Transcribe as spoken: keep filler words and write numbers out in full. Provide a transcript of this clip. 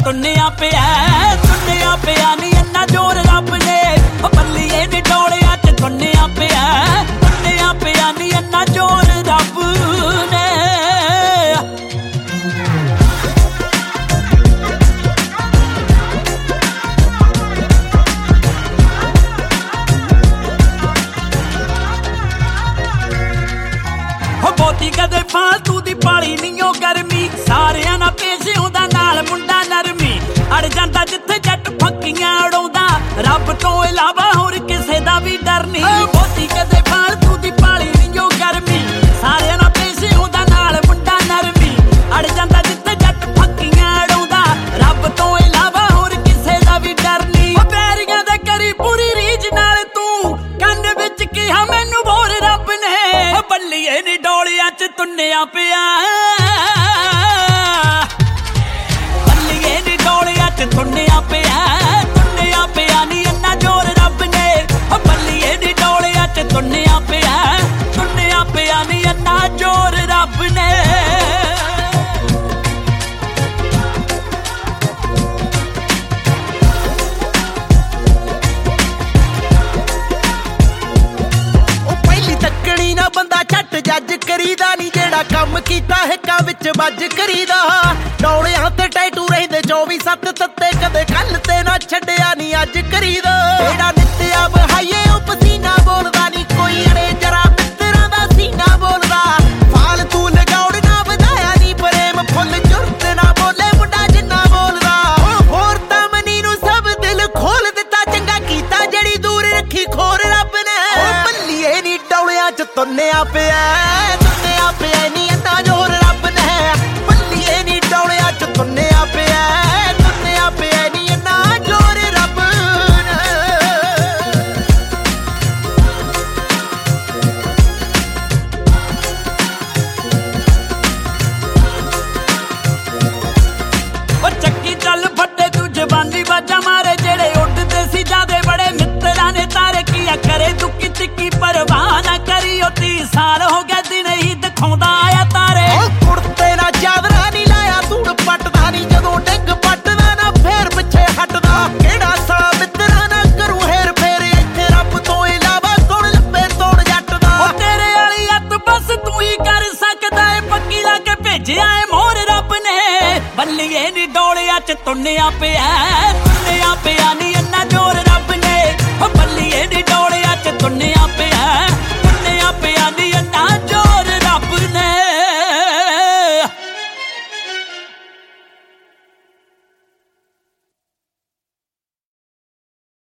ਤੁੰਨਿਆ ਪਿਆ ਤੁੰਨਿਆ ਪਿਆ ਨੀ ਇੰਨਾ ਜ਼ੋਰ ਰੱਬ ਨੇ ਉਹ ਬੱਲੀਏ ਨੀ ਡੋਲਿਆਂ ਚ ਤੁੰਨਿਆ ਪਿਆ ਤੁੰਨਿਆ ਪਿਆ ਨੀ ਇੰਨਾ ਜ਼ੋਰ ਰੱਬ ਨੇ ਬਹੁਤੀ ਕਦੇ ਫਾਲਤੂ ਦੀ ਪਾਲੀ ਨੀ ਓ ਗਰਮੀ ਸਾਰਿਆਂ ਨਾਲ ਪੇਸ਼ ਹੁੰਦਾ ਨਾਲ ਮੁੰਡਾ ਨਰਮੀ ਅੜ ਜਾਂਦਾ ਜਿੱਥੇ ਜੱਟ ਫੱਕੀਆਂ ਉਡਾਉਂਦਾ ਰੱਬ ਤੋਂ ਇਲਾਵਾ ਹੋਰ ਕਿਸੇ ਦਾ ਵੀ ਡਰ ਨਹੀਂ ਬਹੁਤੀ ਕਦੇ ਫਾਲਤੂ ਦੀ ਪਾਲੀ ਨੀ ਓ ਗਰਮੀ ਸਾਰਿਆਂ ਨਾਲ ਪੇਸ਼ ਹੁੰਦਾ ਨਾਲ ਮੁੰਡਾ ਨਰਮੀ ਅੜ ਜਾਂਦਾ ਜਿੱਥੇ ਜੱਟ ਫੱਕੀਆਂ ਉਡਾਉਂਦਾ ਰੱਬ ਤੋਂ ਇਲਾਵਾ ਹੋਰ ਕਿਸੇ ਦਾ ਵੀ ਡਰ ਨਹੀਂ ਉਹ ਪੈਰੀਆਂ ਦੇ ਕਰੀ ਪੂਰੀ ਰੀਝ ਨਾਲ ਤੂੰ ਕੰਨ ਵਿੱਚ ਕਿਹਾ ਮੈਨੂੰ ਬੋਰ ਰੱਬ ਨੇ ਉਹ ਬੱਲੀਏ ਨੀ ਡੋਲਿਆਂ ਚ ਤੁੰਨਿਆ ਪਿਆ ਬੱਲੀਏ ਨੀ ਡੋਲਿਆਂ ਚ ਤੁੰਨਿਆ ਪਿਆ ਤੁੰਨਿਆ ਪਿਆ ਨੀ ਇੰਨਾ ਜ਼ੋਰ ਰੱਬ ਨੇ ਉਹ ਬੱਲੀਏ ਨੀ ਡੋਲਿਆਂ ਚ ਤੁੰਨਿਆ ਪਿਆ ਤੁੰਨਿਆ ਪਿਆ ਨੀ ਇੰਨਾ ਜ਼ੋਰ ਰੱਬ ਨੇ ਜੱਜ ਕਰੀਦਾ ਨੀ ਜਿਹੜਾ ਕੰਮ ਕੀਤਾ ਹਿੱਕਾਂ ਵਿੱਚ ਵੱਜ ਕਰੀਦਾ ਡੌਲਿਆਂ ਤੇ ਟੈਟੂ ਰਹਿੰਦੇ ਚੌਵੀ ਸੱਤ ਤੱਤੇ ਕਦੇ ਕੱਲ ਤੇ ਨਾ ਛੱਡਿਆ ਨੀ ਅੱਜ ਕਰੀਦਾ ਜਿਹੜਾ ਨਿੱਤਿਆ ਬਹਾਈਏ ਉਹ ਪਸੀਨਾ ਬੋਲਦਾ ਨੀ ਕੋਈ ਅੜੇ ਜਰਾ ਮਿੱਤਰਾਂ ਦਾ ਸੀਨਾ ਬੋਲਦਾ ਫਾਲਤੂ ਲਗਾਉਣ ਨਾ ਵਧਾਇਆ ਨੀ ਪ੍ਰੇਮ ਫੁੱਲ ਜੁਰਤ ਨਾ ਬੋਲੇ ਮੁੰਡਾ ਜਿੰਨਾ ਬੋਲਦਾ ਹੋਰ ਤਾਂ ਮਨੀ ਨੂੰ ਸਭ ਦਿਲ ਖੋਲ ਦਿੱਤਾ ਚੰਗਾ ਕੀਤਾ ਜਿਹੜੀ ਦੂਰ ਰੱਖੀ ਖੋਰ ਰੱਬ ਨੇ ਬੱਲੀਏ ਨੀ ਡੌਲਿਆਂ ਚ ਤੁੰਨਿਆ ਪਿਆ ਤੁੰਨਿਆ ਪਿਆ ਨੀ ਇੰਨਾ ਜ਼ੋਰ ਰੱਬ ਨੇ ਬੱਲੀਏ ਨੀ ਡੌਲਿਆਂ ਚ ਤੁੰਨਿਆ ਪਿਆ ਤੁੰਨਿਆ ਪਿਆ ਨੀ ਇੰਨਾ ਜ਼ੋਰ ਰੱਬ ਨੇ ਉਹ ਚੱਕੀ ਚੱਲ ਫੱਟੇ ਤੂੰ ਜ਼ਬਾਨੀ ਬਾਜਾਂ ਮਾਰੇ ਜਿਹੜੇ ਉੱਡਦੇ ਸੀ ਜਾਦੇ ਬੜੇ ਮਿੱਤਰਾਂ ਨੇ ਤਾਰੇ ਕੀਆ ਕਰੇ ਦੁੱਕੀ ਤਿੱਕੀ ਪਰਵਾਹ ਨਾ ਕਰੀ ਉਹ ਤੀਹ ਸਾਲ ਹੋ ਗਏ ਦਿਨ ਹੀ ਦਿਖਾਉਂਦਾ ਆਇਆ ਤਾਰੇ ਉਹ ਕੁੜਤੇ ਨਾ ਚਾਦਰਾ ਨੀ ਲਾਇਆ ਧੂੜ ਪੱਟਦਾ ਨੀ ਜਦੋਂ ਡਿੱਗ ਪੱਟਦਾ ਨਾ ਫੇਰ ਪਿੱਛੇ ਹਟਦਾ ਕਿਹੜਾ ਸਾਲਾ ਮਿੱਤਰਾਂ ਨਾ ਕਰੂ ਹੇਰ ਫੇਰ ਇੱਥੇ ਰੱਬ ਤੋਂ ਇਲਾਵਾ ਕੌਣ ਲੱਭੇ ਤੋੜ ਜੱਟ ਦਾ ਉਹ ਤੇਰੇ ਵਾਲੀ ਅੱਤ ਬਸ ਤੂੰ ਹੀ ਕਰ ਸਕਦਾ ਏ ਪੱਕੀ ਲਾ ਕੇ ਭੇਜਿਆ ਏ ਮੋਹਰ ਰੱਬ ਨੇ ਬੱਲੀਏ ਨੀ ਡੋਲਿਆਂ ਚ ਤੁੰਨਿਆ ਪਿਆ ਤੁੰਨਿਆ ਪਿਆ ਨੀ ਇੰਨਾ ਜ਼ੋਰ ਰੱਬ ਨੇ ਉਹ ਬੱਲੀਏ ਨੀ ਡੋਲਿਆਂ ਚ ਤੁੰਨਿਆ ਪਿਆ